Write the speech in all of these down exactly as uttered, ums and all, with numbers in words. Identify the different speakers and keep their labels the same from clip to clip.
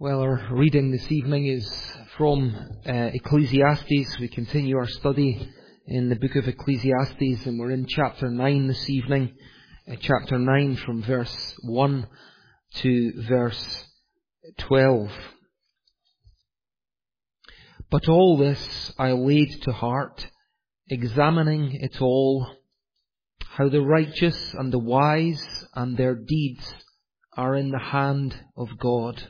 Speaker 1: Well, our reading this evening is from uh, Ecclesiastes. We continue our study in the book of Ecclesiastes, and we're in chapter nine this evening. Uh, chapter nine from verse one to verse twelve. But all this I laid to heart, examining it all, how the righteous and the wise and their deeds are in the hand of God.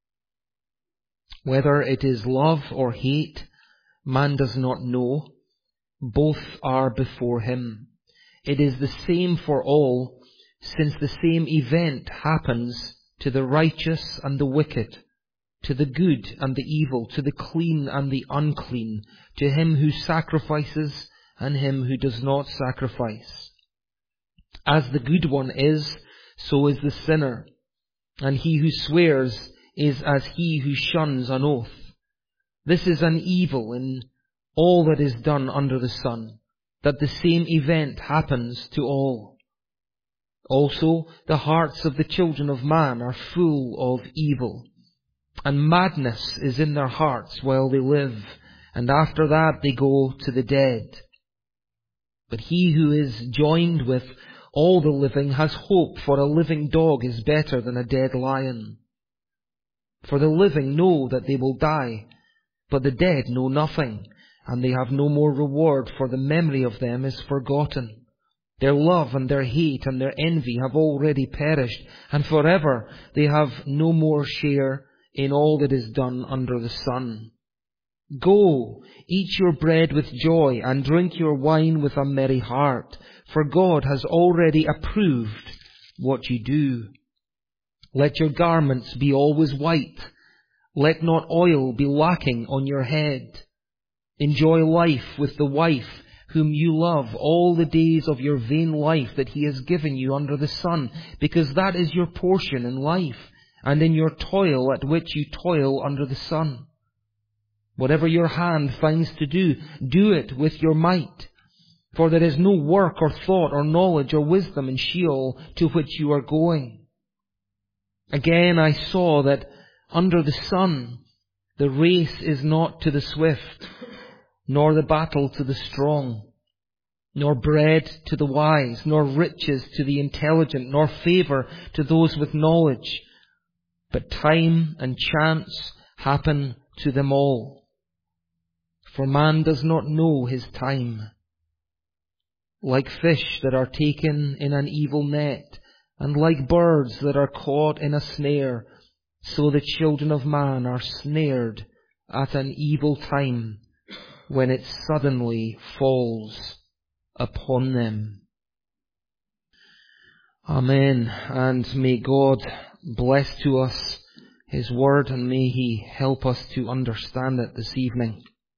Speaker 1: Whether it is love or hate, man does not know. Both are before him. It is the same for all, since the same event happens to the righteous and the wicked, to the good and the evil, to the clean and the unclean, to him who sacrifices and him who does not sacrifice. As the good one is, so is the sinner, and he who swears is as he who shuns an oath. This is an evil in all that is done under the sun, that the same event happens to all. Also, the hearts of the children of man are full of evil, and madness is in their hearts while they live, and after that they go to the dead. But he who is joined with all the living has hope, for a living dog is better than a dead lion. For the living know that they will die, but the dead know nothing, and they have no more reward, for the memory of them is forgotten. Their love and their hate and their envy have already perished, and forever they have no more share in all that is done under the sun. Go, eat your bread with joy, and drink your wine with a merry heart, for God has already approved what you do. Let your garments be always white. Let not oil be lacking on your head. Enjoy life with the wife whom you love all the days of your vain life that he has given you under the sun, because that is your portion in life, and in your toil at which you toil under the sun. Whatever your hand finds to do, do it with your might. For there is no work or thought or knowledge or wisdom in Sheol to which you are going. Again I saw that under the sun the race is not to the swift, nor the battle to the strong, nor bread to the wise, nor riches to the intelligent, nor favour to those with knowledge. But time and chance happen to them all. For man does not know his time. Like fish that are taken in an evil net, and like birds that are caught in a snare, so the children of man are snared at an evil time, when it suddenly falls upon them. Amen. And may God bless to us His word, and may He help us to understand it this evening.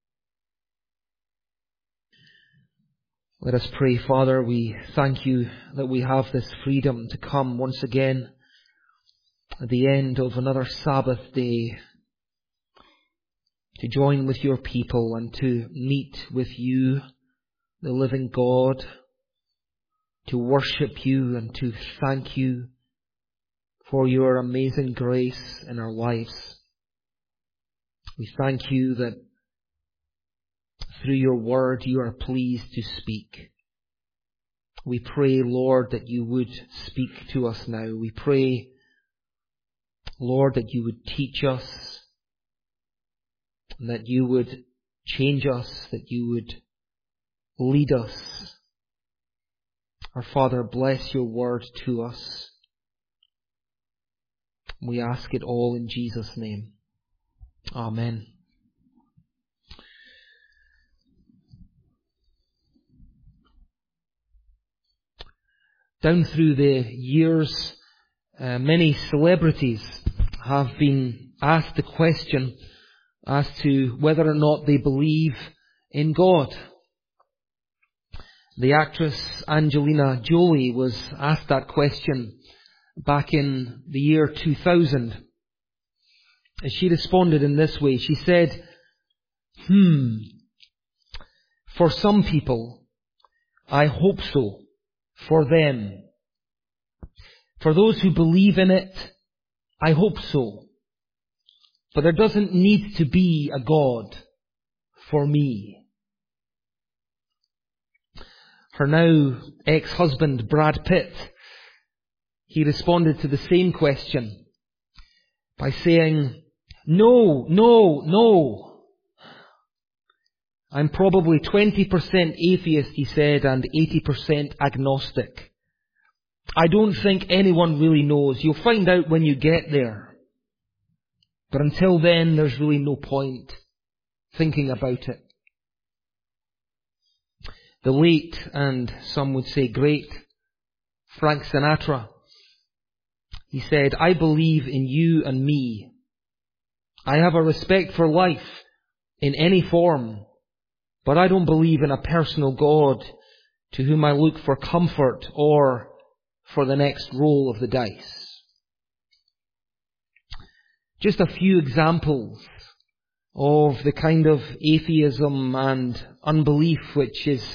Speaker 1: Let us pray. Father, we thank you that we have this freedom to come once again at the end of another Sabbath day, to join with your people and to meet with you, the living God, to worship you and to thank you for your amazing grace in our lives. We thank you that through your word you are pleased to speak. We pray, Lord, that you would speak to us now. We pray, Lord, that you would teach us, and that you would change us, that you would lead us. Our Father, bless your word to us. We ask it all in Jesus' name. Amen. Down through the years, uh, many celebrities have been asked the question as to whether or not they believe in God. The actress Angelina Jolie was asked that question back in the year two thousand. And she responded in this way. She said, Hmm, for some people, I hope so. For them. For those who believe in it, I hope so. But there doesn't need to be a God for me. Her now ex-husband, Brad Pitt, he responded to the same question by saying, no, no, no. I'm probably twenty percent atheist, he said, and eighty percent agnostic. I don't think anyone really knows. You'll find out when you get there. But until then, there's really no point thinking about it. The late, and some would say great, Frank Sinatra, he said, I believe in you and me. I have a respect for life in any form, but I don't believe in a personal God to whom I look for comfort or for the next roll of the dice. Just a few examples of the kind of atheism and unbelief which is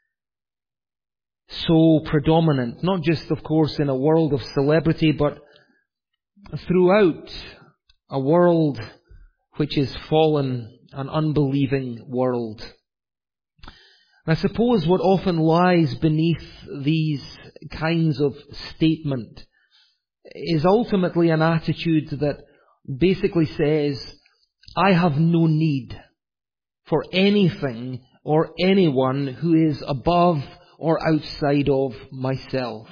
Speaker 1: so predominant, not just, of course, in a world of celebrity, but throughout a world which is fallen, an unbelieving world. I suppose what often lies beneath these kinds of statement is ultimately an attitude that basically says, I have no need for anything or anyone who is above or outside of myself.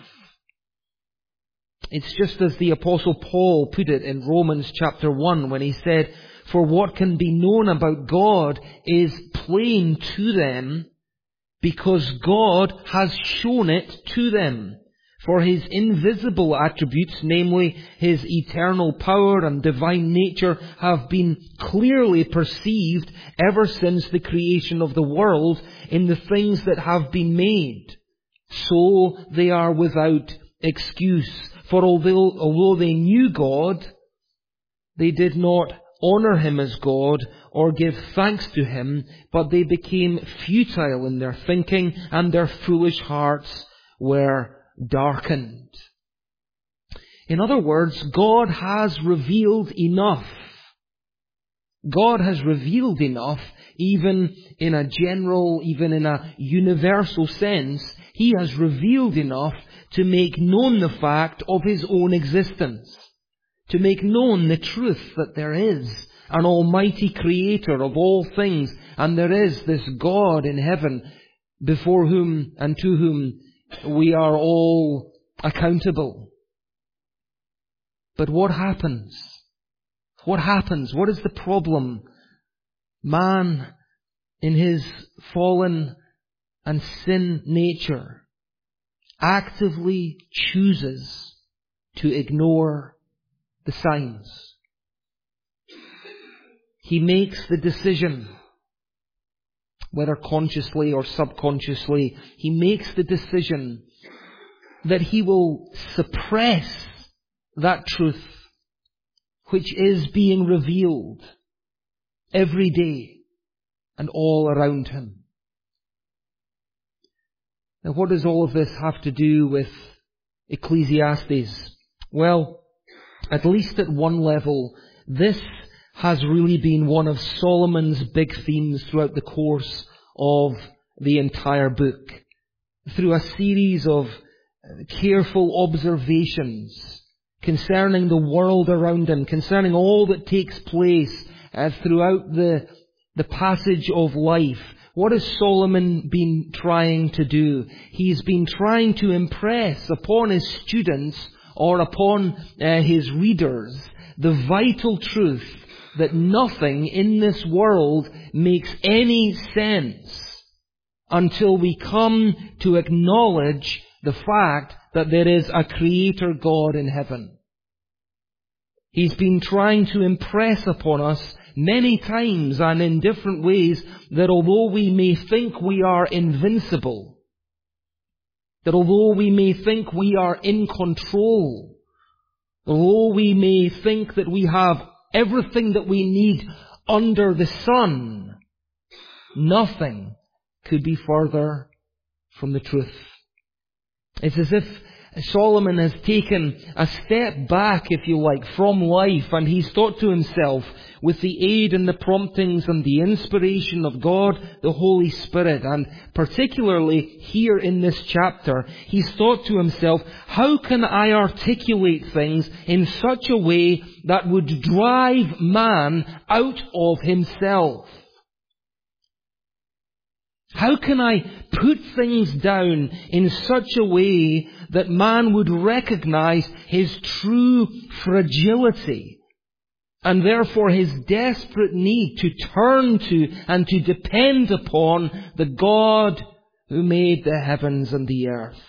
Speaker 1: It's just as the Apostle Paul put it in Romans chapter one when he said, for what can be known about God is plain to them because God has shown it to them. For His invisible attributes, namely His eternal power and divine nature, have been clearly perceived ever since the creation of the world in the things that have been made. So they are without excuse. For although, although they knew God, they did not honor Him as God or give thanks to Him, but they became futile in their thinking, and their foolish hearts were darkened. In other words, God has revealed enough. God has revealed enough, even in a general, even in a universal sense. He has revealed enough to make known the fact of His own existence, to make known the truth that there is an almighty creator of all things, and there is this God in heaven before whom and to whom we are all accountable. But what happens? What happens? What is the problem? Man, in his fallen and sin nature, actively chooses to ignore the signs. He makes the decision, whether consciously or subconsciously, he makes the decision that he will suppress that truth which is being revealed every day and all around him. Now, what does all of this have to do with Ecclesiastes? Well, at least at one level, this has really been one of Solomon's big themes throughout the course of the entire book. Through a series of careful observations concerning the world around him, concerning all that takes place uh, throughout the, the passage of life. What has Solomon been trying to do? He's been trying to impress upon his students or upon uh, his readers the vital truth that nothing in this world makes any sense until we come to acknowledge the fact that there is a Creator God in heaven. He's been trying to impress upon us many times and in different ways that although we may think we are invincible, that although we may think we are in control, although we may think that we have everything that we need under the sun, nothing could be further from the truth. It's as if Solomon has taken a step back, if you like, from life, and he's thought to himself, with the aid and the promptings and the inspiration of God, the Holy Spirit. And particularly here in this chapter, he's thought to himself, how can I articulate things in such a way that would drive man out of himself? How can I put things down in such a way that man would recognize his true fragility and therefore his desperate need to turn to and to depend upon the God who made the heavens and the earth?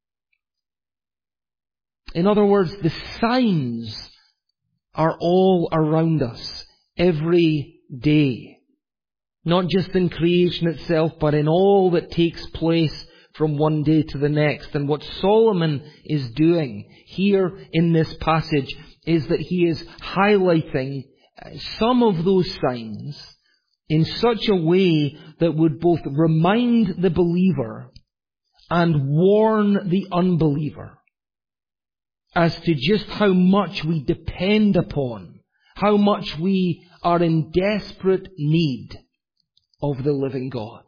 Speaker 1: In other words, the signs are all around us every day. Not just in creation itself, but in all that takes place from one day to the next. And what Solomon is doing here in this passage is that he is highlighting some of those signs in such a way that would both remind the believer and warn the unbeliever as to just how much we depend upon, how much we are in desperate need of the living God.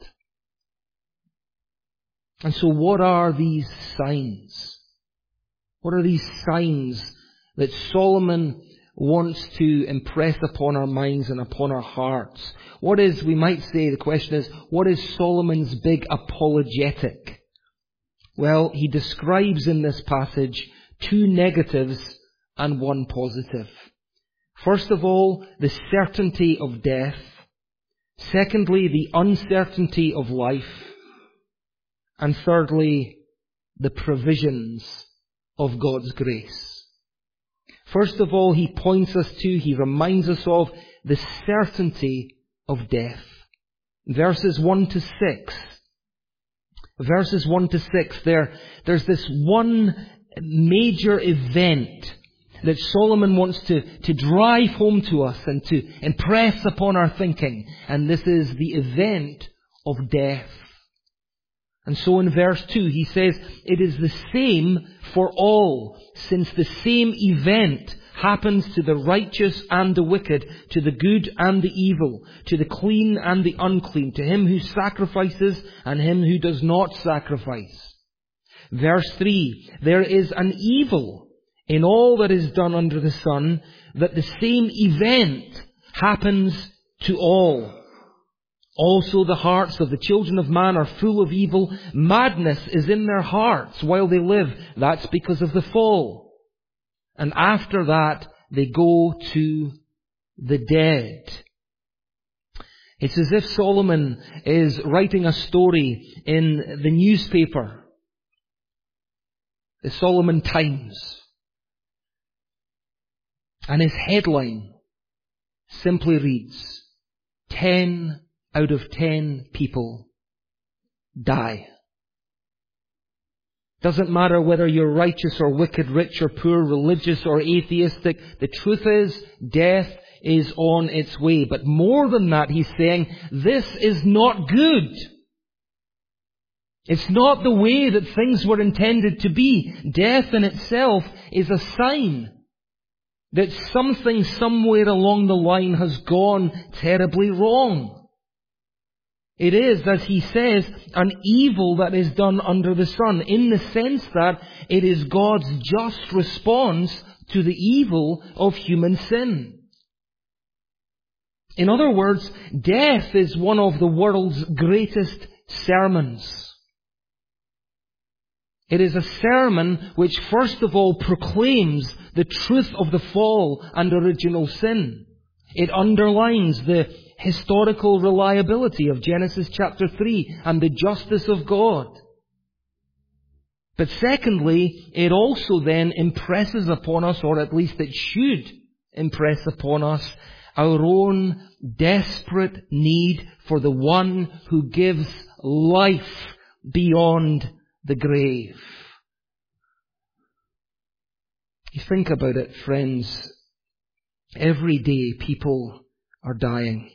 Speaker 1: And so what are these signs? What are these signs that Solomon wants to impress upon our minds and upon our hearts? What is, we might say, the question is, what is Solomon's big apologetic? Well, he describes in this passage two negatives and one positive. First of all, the certainty of death. Secondly, the uncertainty of life. And thirdly, the provisions of God's grace. First of all, he points us to, he reminds us of the certainty of death. Verses one to six. Verses one to six, there, there's this one major event that Solomon wants to, to drive home to us and to impress upon our thinking. And this is the event of death. And so in verse two he says, it is the same for all, since the same event happens to the righteous and the wicked, to the good and the evil, to the clean and the unclean, to him who sacrifices and him who does not sacrifice. Verse three, there is an evil in all that is done under the sun, that the same event happens to all. Also the hearts of the children of man are full of evil. Madness is in their hearts while they live. That's because of the fall. And after that, they go to the dead. It's as if Solomon is writing a story in the newspaper, the Solomon Times. And his headline simply reads, ten out of ten people die. Doesn't matter whether you're righteous or wicked, rich or poor, religious or atheistic. The truth is, death is on its way. But more than that, he's saying, this is not good. It's not the way that things were intended to be. Death in itself is a sign that something somewhere along the line has gone terribly wrong. It is, as he says, an evil that is done under the sun, in the sense that it is God's just response to the evil of human sin. In other words, death is one of the world's greatest sermons. It is a sermon which first of all proclaims the truth of the fall and original sin. It underlines the historical reliability of Genesis chapter three and the justice of God. But secondly, it also then impresses upon us, or at least it should impress upon us, our own desperate need for the one who gives life beyond the grave. You think about it, friends. Every day people are dying.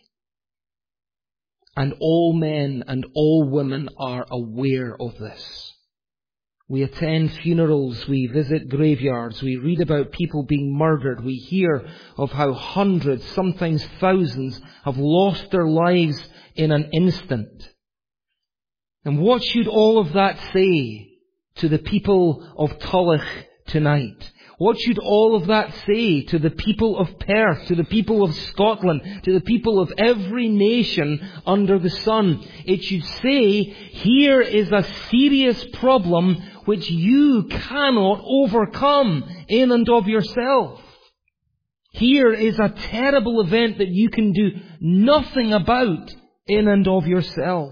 Speaker 1: And all men and all women are aware of this. We attend funerals, we visit graveyards, we read about people being murdered, we hear of how hundreds, sometimes thousands, have lost their lives in an instant. And what should all of that say to the people of Tulloch tonight? What should all of that say to the people of Perth, to the people of Scotland, to the people of every nation under the sun? It should say, here is a serious problem which you cannot overcome in and of yourself. Here is a terrible event that you can do nothing about in and of yourself.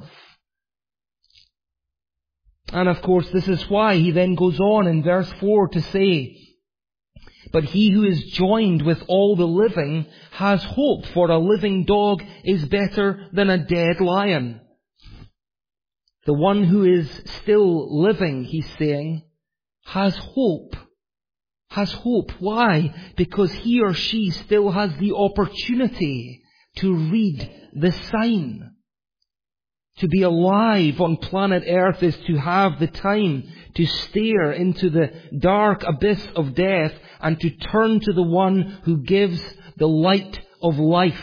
Speaker 1: And of course, this is why he then goes on in verse four to say, but he who is joined with all the living has hope, for a living dog is better than a dead lion. The one who is still living, he's saying, has hope. Has hope. Why? Because he or she still has the opportunity to read the sign. To be alive on planet Earth is to have the time to stare into the dark abyss of death and to turn to the one who gives the light of life.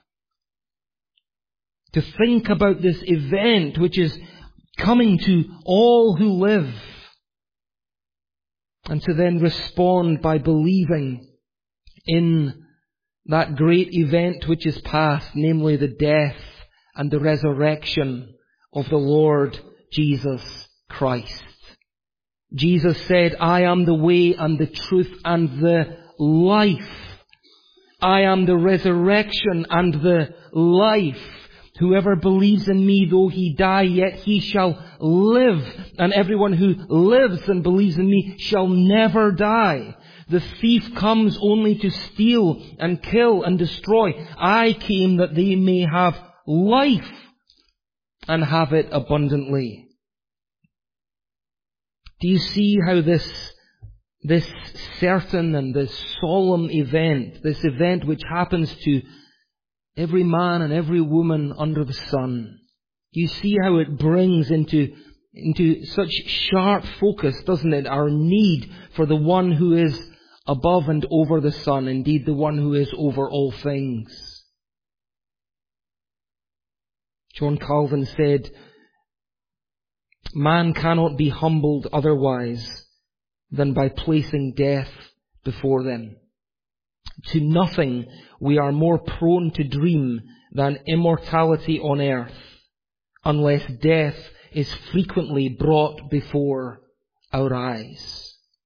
Speaker 1: To think about this event which is coming to all who live. And to then respond by believing in that great event which is past, namely the death and the resurrection of the Lord Jesus Christ. Jesus said, I am the way and the truth and the life. I am the resurrection and the life. Whoever believes in me, though he die, yet he shall live. And everyone who lives and believes in me shall never die. The thief comes only to steal and kill and destroy. I came that they may have life and have it abundantly. Do you see how this, this certain and this solemn event, this event which happens to every man and every woman under the sun, do you see how it brings into, into such sharp focus, doesn't it, our need for the one who is above and over the sun, indeed the one who is over all things? John Calvin said, man cannot be humbled otherwise than by placing death before them. To nothing we are more prone to dream than immortality on earth, unless death is frequently brought before our eyes.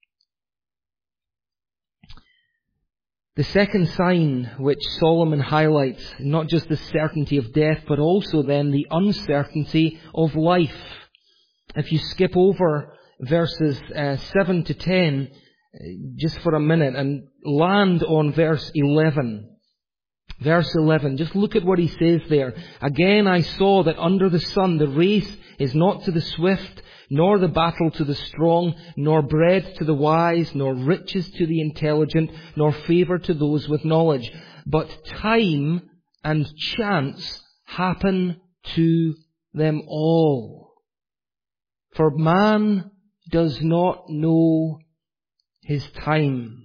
Speaker 1: The second sign which Solomon highlights, not just the certainty of death, but also then the uncertainty of life. If you skip over verses uh, seven to ten, just for a minute, and land on verse eleven. Verse eleven, just look at what he says there. Again I saw that under the sun the race is not to the swift, nor the battle to the strong, nor bread to the wise, nor riches to the intelligent, nor favour to those with knowledge. But time and chance happen to them all. For man does not know his time.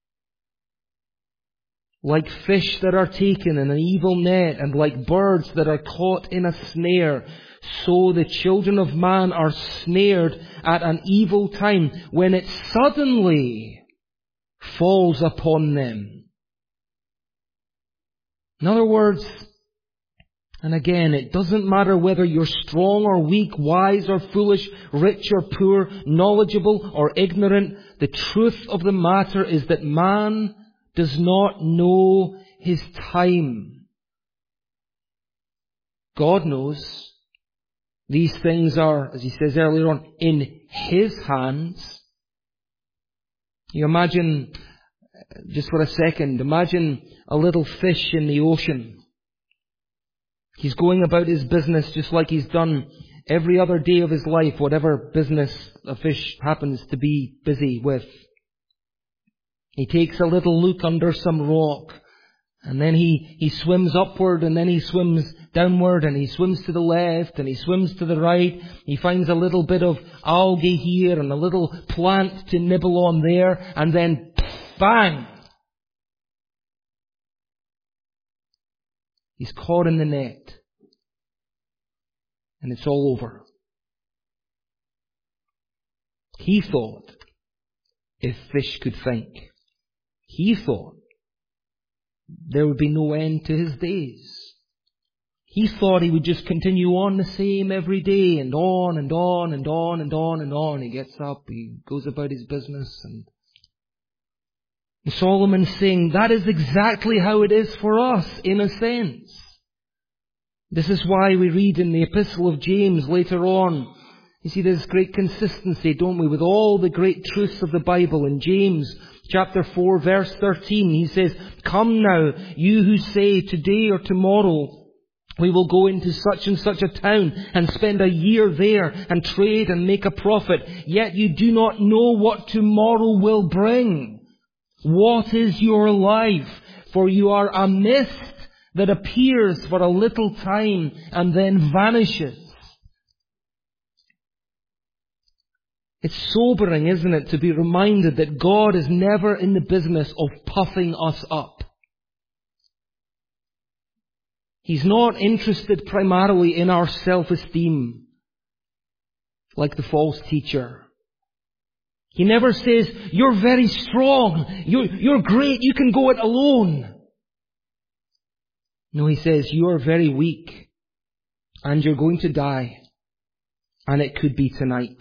Speaker 1: Like fish that are taken in an evil net, and like birds that are caught in a snare, so the children of man are snared at an evil time, when it suddenly falls upon them. In other words, and again, it doesn't matter whether you're strong or weak, wise or foolish, rich or poor, knowledgeable or ignorant. The truth of the matter is that man does not know his time. God knows. These things are, as he says earlier on, in his hands. You imagine, just for a second, imagine a little fish in the ocean. He's going about his business just like he's done every other day of his life, whatever business a fish happens to be busy with. He takes a little look under some rock, And then he, he swims upward, and then he swims downward, and he swims to the left, and he swims to the right. He finds a little bit of algae here, and a little plant to nibble on there, and then bang! He's caught in the net. And it's all over. He thought, if fish could think, he thought there would be no end to his days. He thought he would just continue on the same every day, and on and on and on and on and on. He gets up, he goes about his business, and Solomon's saying that is exactly how it is for us, in a sense. This is why we read in the Epistle of James later on. You see, there's great consistency, don't we, with all the great truths of the Bible. In James chapter four, verse thirteen, he says, "Come now, you who say today or tomorrow we will go into such and such a town and spend a year there and trade and make a profit, yet you do not know what tomorrow will bring. What is your life? For you are a mist that appears for a little time and then vanishes." It's sobering, isn't it, to be reminded that God is never in the business of puffing us up. He's not interested primarily in our self-esteem, like the false teacher. He never says, "You're very strong, you're, you're great, you can go it alone." No, he says, "You are very weak, and you're going to die, and it could be tonight."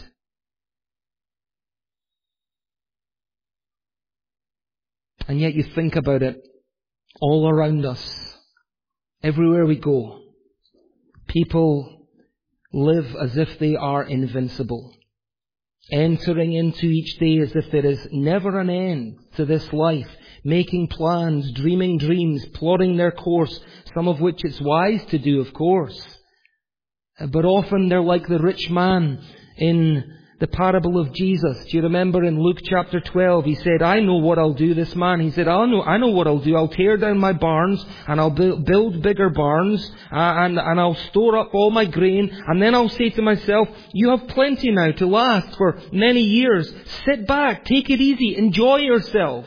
Speaker 1: And yet you think about it, all around us, everywhere we go, people live as if they are invincible, entering into each day as if there is never an end to this life, making plans, dreaming dreams, plotting their course, some of which it's wise to do, of course. But often they're like the rich man in the parable of Jesus. Do you remember in Luke chapter twelve, he said, "I know what I'll do," this man. He said, I know, I know what I'll do. I'll tear down my barns, and I'll build, build bigger barns, uh, and, and I'll store up all my grain, and then I'll say to myself, "You have plenty now to last for many years. Sit back, take it easy, enjoy yourself."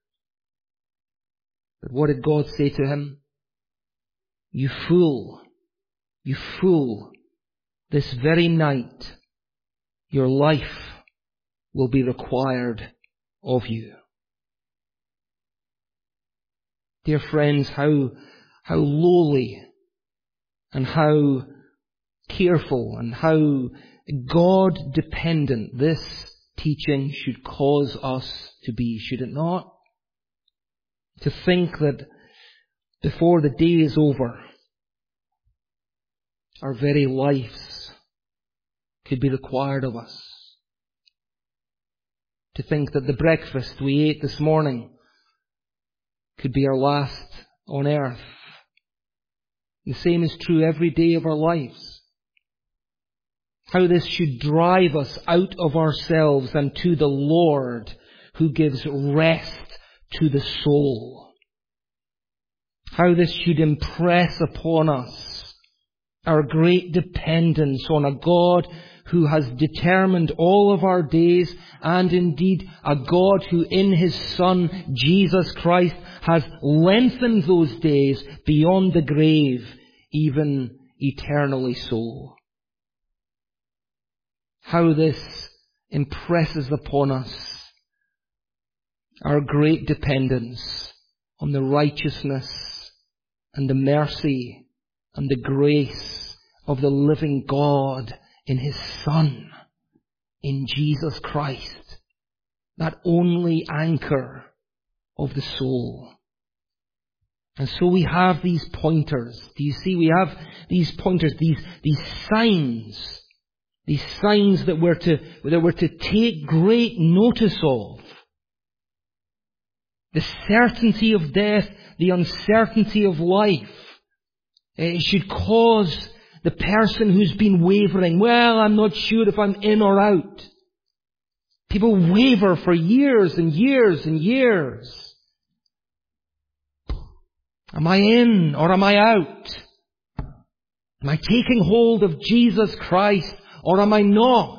Speaker 1: But what did God say to him? "You fool, you fool, this very night your life will be required of you." Dear friends, how, how lowly and how careful and how God-dependent this teaching should cause us to be, should it not? To think that before the day is over, our very lives could be required of us. To think that the breakfast we ate this morning could be our last on earth. The same is true every day of our lives. How this should drive us out of ourselves and to the Lord, who gives rest to the soul. How this should impress upon us our great dependence on a God who has determined all of our days, and indeed a God who in His Son, Jesus Christ, has lengthened those days beyond the grave, even eternally so. How this impresses upon us our great dependence on the righteousness and the mercy and the grace of the living God in His Son, in Jesus Christ, that only anchor of the soul. And so we have these pointers. Do you see? We have these pointers, these, these signs, these signs that we're to, that we're to take great notice of. The certainty of death, the uncertainty of life. It should cause the person who's been wavering, "Well, I'm not sure if I'm in or out." People waver for years and years and years. Am I in or am I out? Am I taking hold of Jesus Christ or am I not?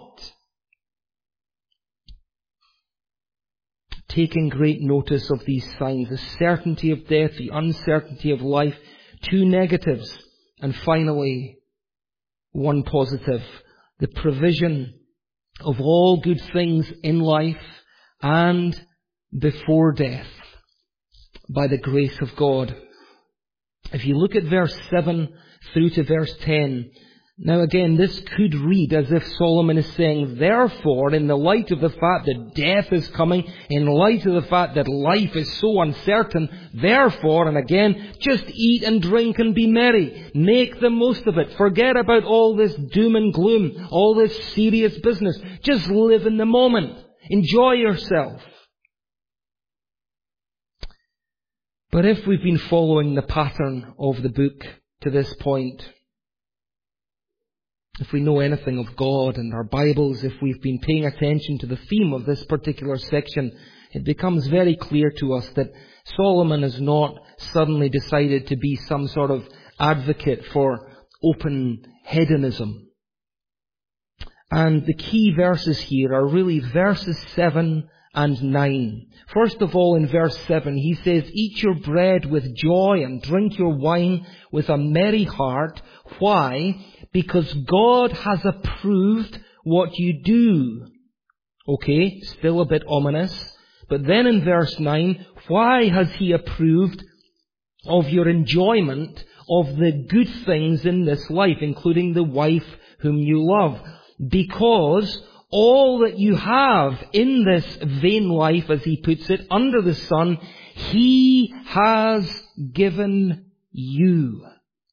Speaker 1: Taking great notice of these signs, the certainty of death, the uncertainty of life, two negatives, and finally, one positive, the provision of all good things in life and before death by the grace of God. If you look at verse seven through to verse ten, now again, this could read as if Solomon is saying, therefore, in the light of the fact that death is coming, in light of the fact that life is so uncertain, therefore, and again, just eat and drink and be merry. Make the most of it. Forget about all this doom and gloom, all this serious business. Just live in the moment. Enjoy yourself. But if we've been following the pattern of the book to this point, if we know anything of God and our Bibles, if we've been paying attention to the theme of this particular section, it becomes very clear to us that Solomon has not suddenly decided to be some sort of advocate for open hedonism. And the key verses here are really verses seven and nine. First of all, in verse seven, he says, eat your bread with joy and drink your wine with a merry heart. Why? Because God has approved what you do. Okay, still a bit ominous. But then in verse nine, why has He approved of your enjoyment of the good things in this life, including the wife whom you love? Because all that you have in this vain life, as he puts it, under the sun, He has given you.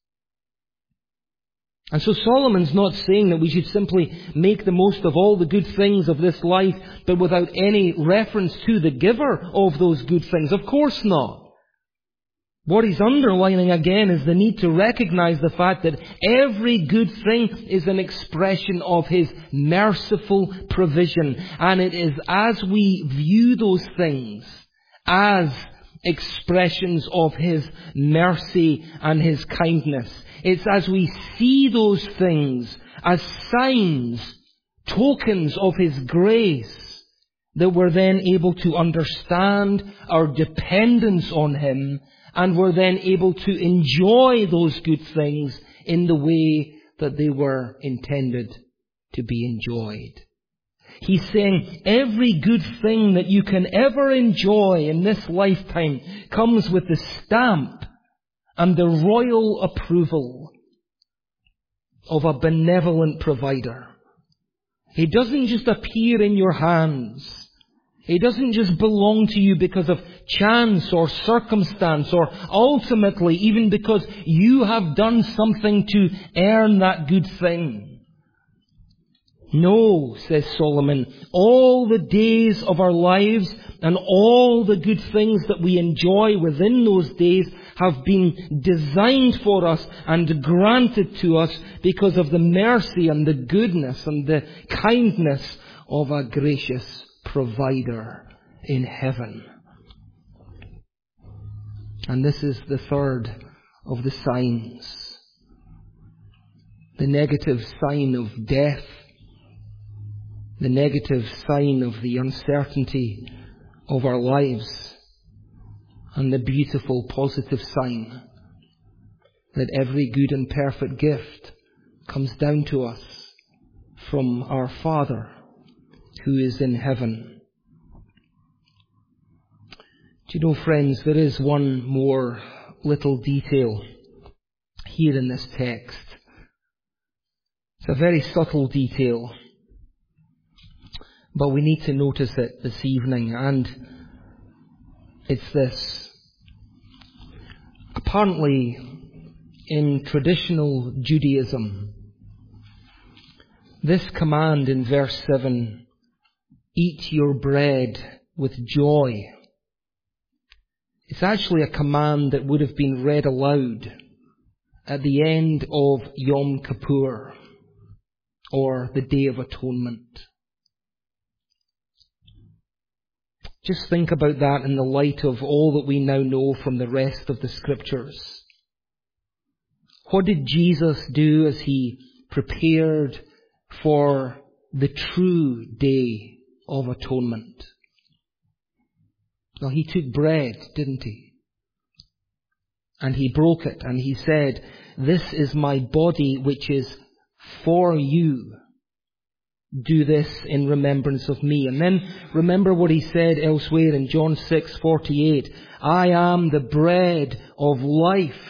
Speaker 1: And so Solomon's not saying that we should simply make the most of all the good things of this life, but without any reference to the giver of those good things. Of course not. What he's underlining again is the need to recognize the fact that every good thing is an expression of His merciful provision. And it is as we view those things as expressions of His mercy and His kindness, it's as we see those things as signs, tokens of His grace, that we're then able to understand our dependence on Him, and we're then able to enjoy those good things in the way that they were intended to be enjoyed. He's saying every good thing that you can ever enjoy in this lifetime comes with the stamp and the royal approval of a benevolent provider. He doesn't just appear in your hands. He doesn't just belong to you because of chance or circumstance, or ultimately even because you have done something to earn that good thing. No, says Solomon, all the days of our lives and all the good things that we enjoy within those days have been designed for us and granted to us because of the mercy and the goodness and the kindness of a gracious provider in heaven. And this is the third of the signs. The negative sign of death. The negative sign of the uncertainty of our lives. And the beautiful positive sign that every good and perfect gift comes down to us from our Father who is in heaven. Do you know, friends, there is one more little detail here in this text. It's a very subtle detail, but we need to notice it this evening, and it's this. Apparently, in traditional Judaism, this command in verse seven, eat your bread with joy, it's actually a command that would have been read aloud at the end of Yom Kippur, or the Day of Atonement. Just think about that in the light of all that we now know from the rest of the Scriptures. What did Jesus do as he prepared for the true day of atonement? Well, he took bread, didn't he? And he broke it and he said, "This is my body which is for you. Do this in remembrance of me." And then remember what he said elsewhere in John six forty-eight. "I am the bread of life.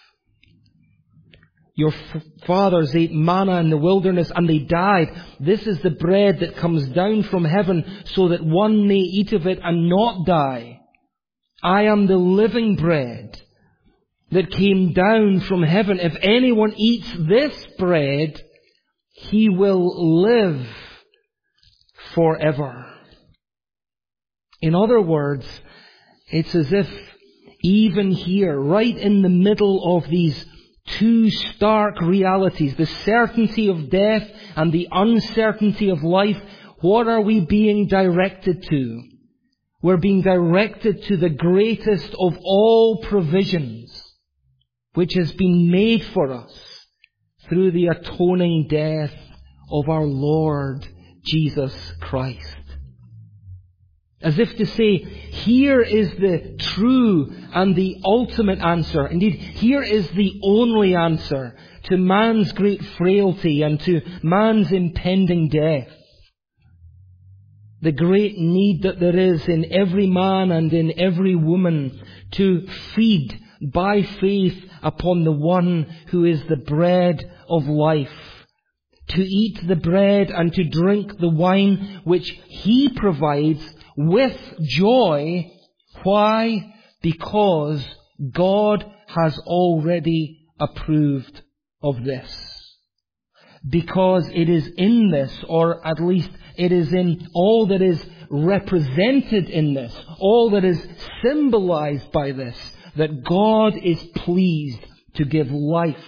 Speaker 1: Your f- fathers ate manna in the wilderness and they died. This is the bread that comes down from heaven so that one may eat of it and not die. I am the living bread that came down from heaven. If anyone eats this bread, he will live forever." In other words, it's as if even here, right in the middle of these two stark realities, the certainty of death and the uncertainty of life, what are we being directed to? We're being directed to the greatest of all provisions, which has been made for us through the atoning death of our Lord Jesus Christ. As if to say, here is the true and the ultimate answer. Indeed, here is the only answer to man's great frailty and to man's impending death. The great need that there is in every man and in every woman to feed by faith upon the one who is the bread of life. To eat the bread and to drink the wine which He provides with joy. Why? Because God has already approved of this. Because it is in this, or at least it is in all that is represented in this, all that is symbolized by this, that God is pleased to give life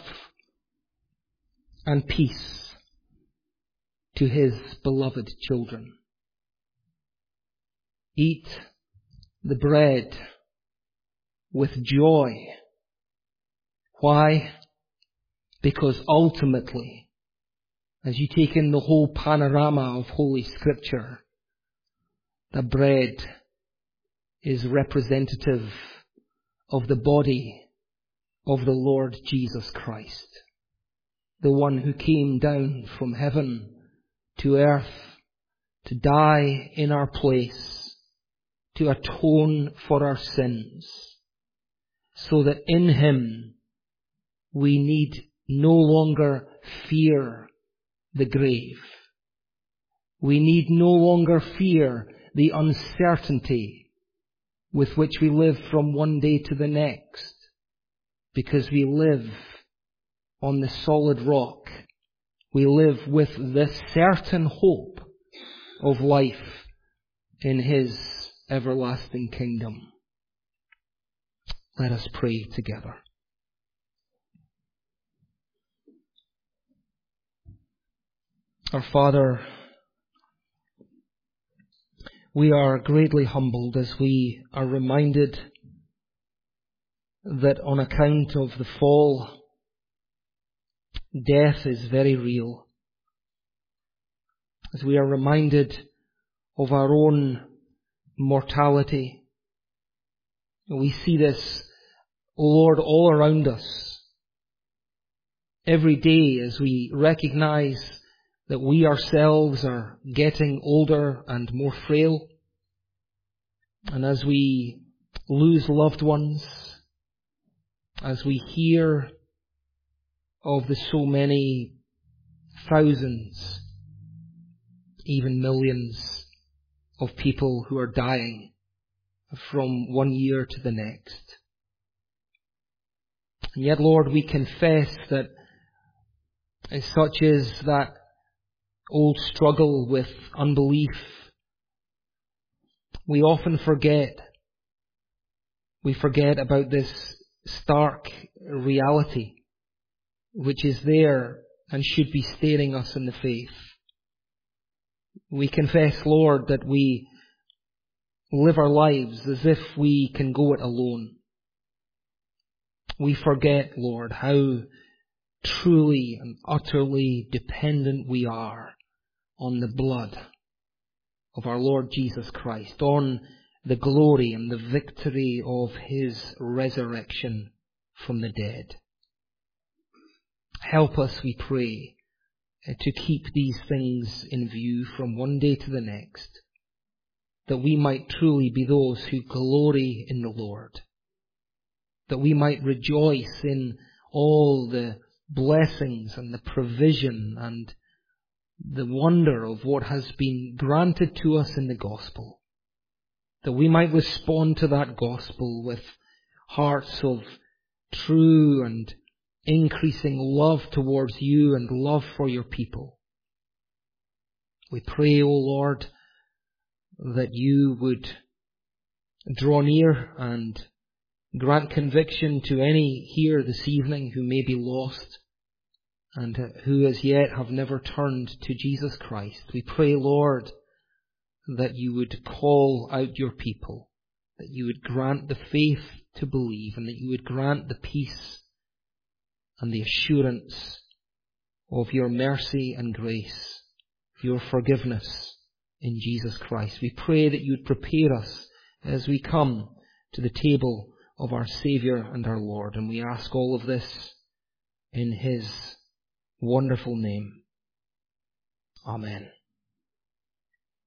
Speaker 1: and peace to His beloved children. Eat the bread with joy. Why? Because ultimately, as you take in the whole panorama of Holy Scripture, the bread is representative of the body of the Lord Jesus Christ, the one who came down from heaven to earth to die in our place, to atone for our sins, so that in Him we need no longer fear the grave. We need no longer fear the uncertainty with which we live from one day to the next, because we live on the solid rock. We live with the certain hope of life in His everlasting kingdom. Let us pray together. Our Father, we are greatly humbled as we are reminded that on account of the fall, death is very real. As we are reminded of our own mortality, we see this, O Lord, all around us. Every day as we recognize that we ourselves are getting older and more frail, and as we lose loved ones, as we hear of the so many thousands, even millions of people who are dying from one year to the next. And yet, Lord, we confess that such is that old struggle with unbelief. We often forget. We forget about this stark reality which is there and should be staring us in the face. We confess, Lord, that we live our lives as if we can go it alone. We forget, Lord, how truly and utterly dependent we are on the blood of our Lord Jesus Christ, on the glory and the victory of His resurrection from the dead. Help us, we pray, to keep these things in view from one day to the next, that we might truly be those who glory in the Lord, that we might rejoice in all the blessings and the provision and the wonder of what has been granted to us in the gospel, that we might respond to that gospel with hearts of true and increasing love towards you and love for your people. We pray, O Lord, that you would draw near and grant conviction to any here this evening who may be lost and who as yet have never turned to Jesus Christ. We pray, Lord, that you would call out your people, that you would grant the faith to believe, and that you would grant the peace and the assurance of your mercy and grace, of your forgiveness in Jesus Christ. We pray that you would prepare us as we come to the table of our Saviour and our Lord, and we ask all of this in His wonderful name. Amen.